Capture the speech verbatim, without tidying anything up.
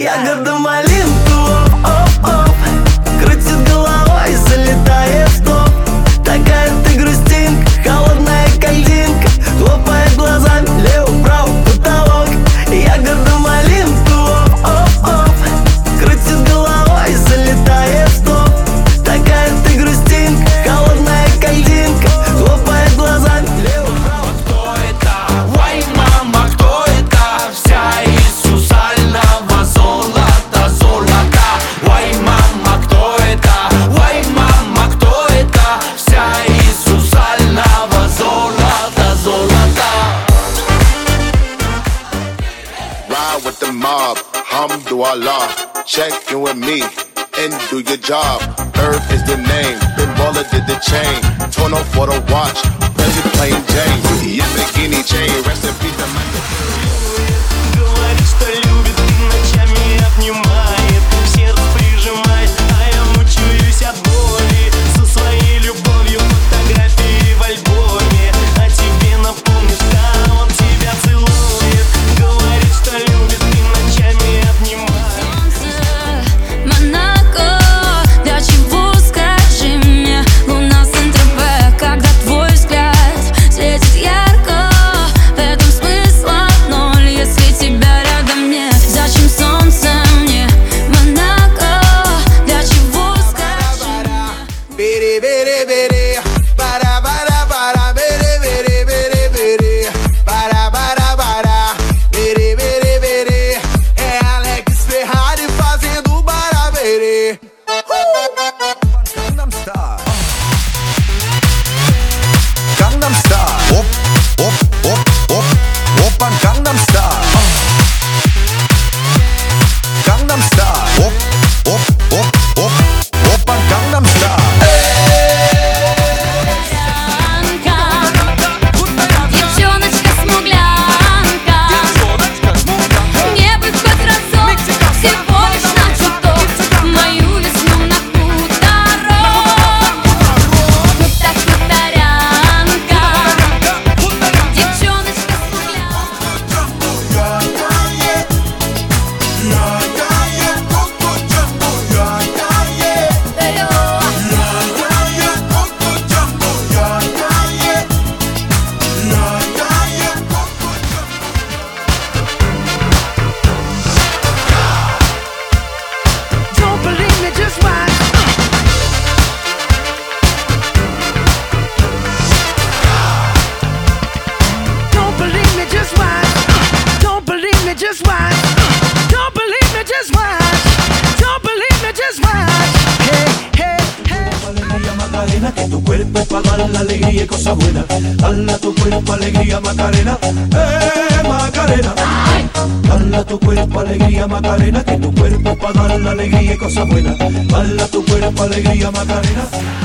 Ягода малинка, оп-оп-оп, крутит головой, залетает в топ. Такая ты грустинка, холодная кальдинка, хлопает глазами, лево-право потолок. Ягода малинка, оп-оп-оп, крутит головой, залетает в топ. Такая ты грустинка, холодная кальдинка, хлопает глазами, лево-право. Кто это? Ой, мама, кто это? Вся из сусального золота, золота. Ой, мама, кто это? Ой, мама, кто это? Вся из сусального золота, золота. Ride with the mob, Hamdulillah. Check in with me and do your job. Earth is the name, Ben Baller did the chain. Torn off for the watch, President plain Jane. Yeah, bikini chain, rest in peace, the man. Говорит, что любит, ночами обнимает, в сердце прижимает, а я мучаюсь от боли. Со своей любовью фотографии в альбоме, а тебе напомнишь, да, он тебя целует. Говорит, что любит, и ночами обнимает. Монако, для чего, скажи мне? Луна в Сент-Тропе, когда твой взгляд светит ярко. В этом смысла ноль, если тебя рядом нет. Зачем солнце мне? Монако, для чего, скажи мне? Бери-бери-бери, бара-бара-бара, бери-бери-бери-бери, бара-бара-бара, бери-бери-бери. É Alex Ferrari fazendo baraberi. Gangnam Style. Gangnam Style. Op, op, op, op, oppan Gangnam Style. Gangnam Style. Op, op, op, op, oppan Gangnam Style. Девчоночка смуглянка, не быть хоть разок, всего лишь на чуток, мою весну на хуторок. Ну так хуторянка, девчоночка смуглянка. Don't believe me, just watch. Don't believe me, just watch. Don't believe me, just watch. Don't believe me, just watch. Don't believe me, just watch. Hey, hey, hey. Alegría Macarena, que tu cuerpo para dar la alegría y cosas buenas. Dale a tu cuerpo alegría Macarena, eh Macarena. Dale a tu cuerpo alegría Macarena, que tu cuerpo para dar la alegría y cosas buenas. Dale a tu cuerpo alegría Macarena.